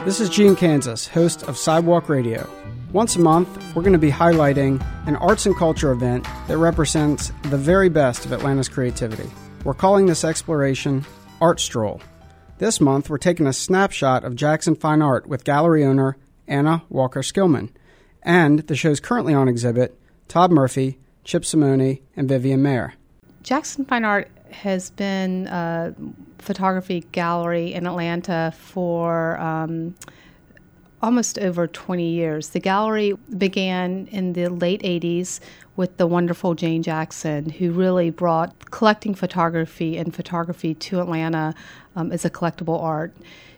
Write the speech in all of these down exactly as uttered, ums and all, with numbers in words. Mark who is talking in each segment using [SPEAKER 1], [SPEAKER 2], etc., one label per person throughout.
[SPEAKER 1] This is Gene Kansas, host of Sidewalk Radio. Once a month, we're going to be highlighting an arts and culture event that represents the very best of Atlanta's creativity. We're calling this exploration Art Stroll. This month, we're taking a snapshot of Jackson Fine Art with gallery owner Anna Walker-Skillman. And the show's currently on exhibit, Todd Murphy, Chip Simone, and Vivian Mayer.
[SPEAKER 2] Jackson Fine Art has been a photography gallery in Atlanta for um, almost over twenty years. The gallery began in the late eighties with the wonderful Jane Jackson, who really brought collecting photography and photography to Atlanta um, as a collectible art.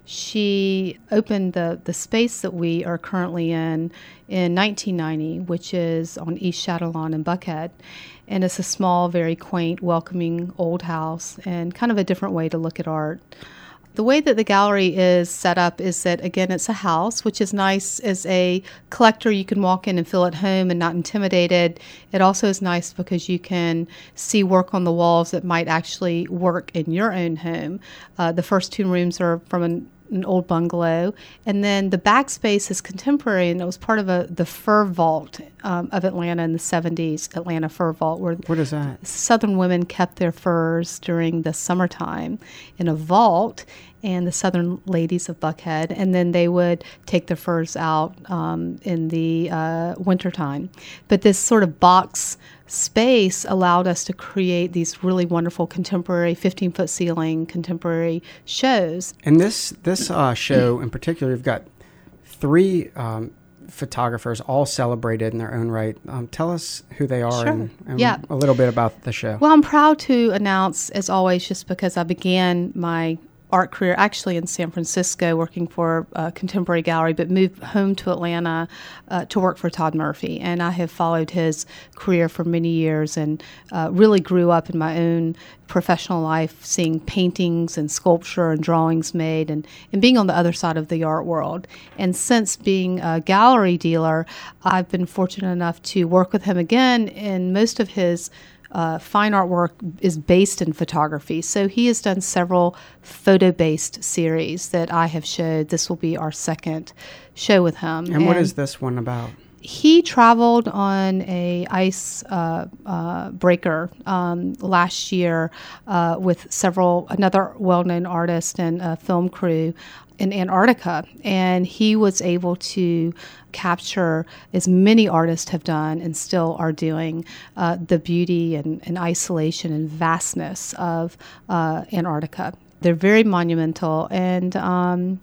[SPEAKER 2] She opened the, the space that we are currently in in nineteen ninety, which is on East Shadow Lawn in Buckhead. And it's a small, very quaint, welcoming old house and kind of a different way to look at art. The way that the gallery is set up is that, again, it's a house, which is nice as a collector. You can walk in and feel at home and not intimidated. It also is nice because you can see work on the walls that might actually work in your own home. Uh, the first two rooms are from an an old bungalow, and then the back space is contemporary, and it was part of a the Fur Vault um, of Atlanta in the seventies, Atlanta Fur Vault, where
[SPEAKER 1] what is that?
[SPEAKER 2] Southern women kept their furs during the summertime in a vault, and the Southern ladies of Buckhead, and then they would take their furs out um, in the uh, wintertime. But this sort of box space allowed us to create these really wonderful contemporary fifteen-foot ceiling contemporary shows.
[SPEAKER 1] And this this uh, show in particular, you've got three um, photographers all celebrated in their own right. Um, tell us who they are
[SPEAKER 2] Sure.
[SPEAKER 1] and, and
[SPEAKER 2] yeah.
[SPEAKER 1] a little bit about the show.
[SPEAKER 2] Well, I'm proud to announce, as always, just because I began my art career actually in San Francisco working for a contemporary gallery, but moved home to Atlanta uh, to work for Todd Murphy. And I have followed his career for many years and uh, really grew up in my own professional life seeing paintings and sculpture and drawings made and, and being on the other side of the art world. And since being a gallery dealer, I've been fortunate enough to work with him again in most of his Uh, fine art work is based in photography. So he has done several photo-based series that I have showed. This will be our second show with him.
[SPEAKER 1] And, and what is this one about?
[SPEAKER 2] He traveled on a ice uh, uh, breaker um, last year uh, with several, another well-known artist and a film crew in Antarctica, and he was able to capture, as many artists have done and still are doing, uh, the beauty and, and isolation and vastness of uh, Antarctica. They're very monumental, and um,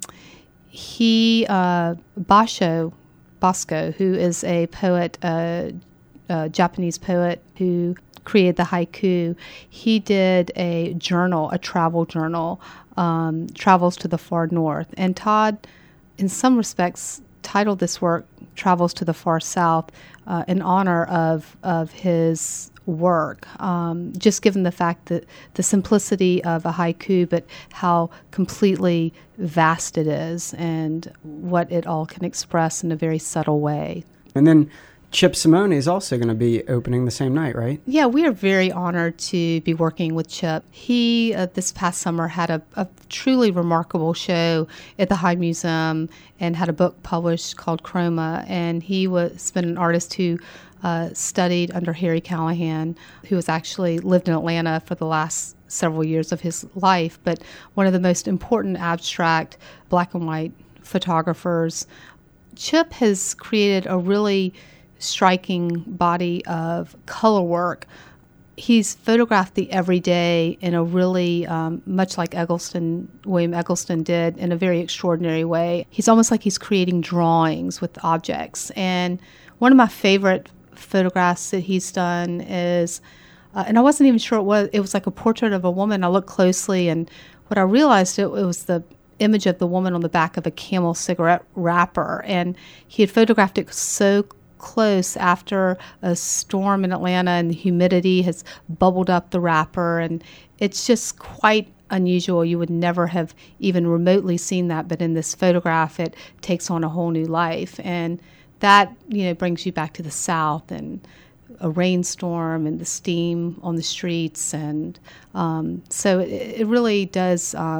[SPEAKER 2] he, uh, Basho, Bosco, who is a poet, uh, a Japanese poet who created the haiku, he did a journal, a travel journal, um, Travels to the Far North. And Todd, in some respects, titled this work Travels to the Far South uh, in honor of, of his work, um, just given the fact that the simplicity of a haiku, but how completely vast it is and what it all can express in a very subtle way.
[SPEAKER 1] And then Chip Simone is also going to be opening the same night, right?
[SPEAKER 2] Yeah, we are very honored to be working with Chip. He, uh, this past summer, had a, a truly remarkable show at the Hyde Museum and had a book published called Chroma. And he was been an artist who uh, studied under Harry Callahan, who has actually lived in Atlanta for the last several years of his life, but one of the most important abstract black and white photographers. Chip has created a really striking body of color work. He's photographed the everyday in a really, um, much like Eggleston, William Eggleston did, in a very extraordinary way. He's almost like he's creating drawings with objects. And one of my favorite photographs that he's done is, uh, and I wasn't even sure it was, it was like a portrait of a woman. I looked closely, and what I realized, it, it was the image of the woman on the back of a Camel cigarette wrapper. And he had photographed it so close after a storm in Atlanta, and the humidity has bubbled up the wrapper, and it's just quite unusual. You would never have even remotely seen that, but in this photograph it takes on a whole new life, and that, you know, brings you back to the South and a rainstorm and the steam on the streets, and um, so it, it really does um,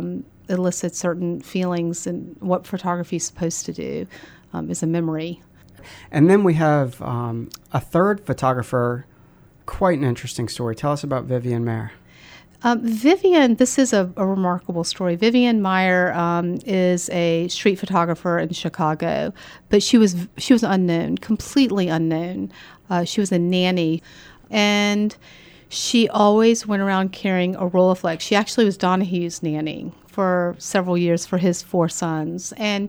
[SPEAKER 2] elicit certain feelings, and what photography is supposed to do um, is a memory.
[SPEAKER 1] And then we have um, a third photographer, quite an interesting story. Tell us about Vivian Maier.
[SPEAKER 2] Um, Vivian, this is a, a remarkable story. Vivian Maier um, is a street photographer in Chicago, but she was she was unknown, completely unknown. Uh, she was a nanny, and she always went around carrying a Rolleiflex. She actually was Donahue's nanny for several years for his four sons, and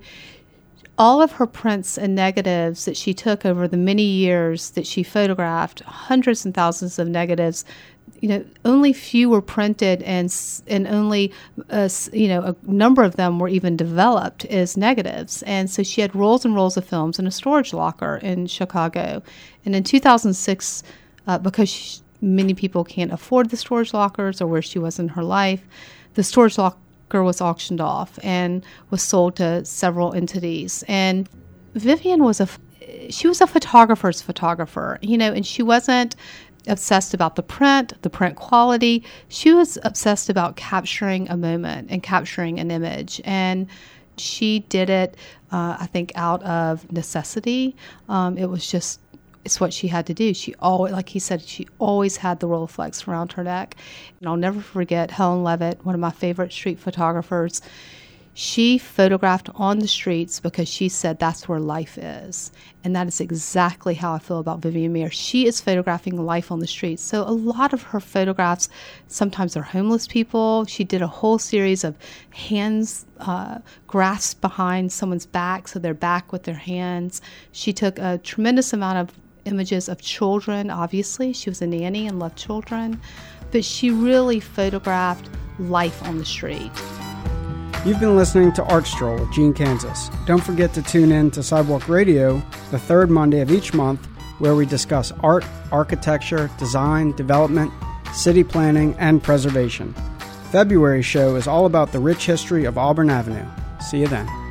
[SPEAKER 2] all of her prints and negatives that she took over the many years that she photographed, hundreds and thousands of negatives, you know, only few were printed, and and only uh, you know a number of them were even developed as negatives. And so she had rolls and rolls of films in a storage locker in Chicago. And in two thousand six, uh, because she, many people can't afford the storage lockers or where she was in her life, the storage locker was auctioned off and was sold to several entities. And Vivian was a she was a photographer's photographer, you know, and she wasn't obsessed about the print, the print quality. She was obsessed about capturing a moment and capturing an image. And she did it, uh, I think, out of necessity. Um, it was just, it's what she had to do. She always, like he said, she always had the Rolleiflex around her neck. And I'll never forget Helen Levitt, one of my favorite street photographers. She photographed on the streets because she said that's where life is. And that is exactly how I feel about Vivian Maier. She is photographing life on the streets. So a lot of her photographs, sometimes they're homeless people. She did a whole series of hands uh, grasped behind someone's back, so they're back with their hands. She took a tremendous amount of images of children, obviously. She was a nanny and loved children. But she really photographed life on the street.
[SPEAKER 1] You've been listening to Art Stroll with Gene Kansas. Don't forget to tune in to Sidewalk Radio the third Monday of each month, where we discuss art, architecture, design, development, city planning, and preservation. February's show is all about the rich history of Auburn Avenue. See you then.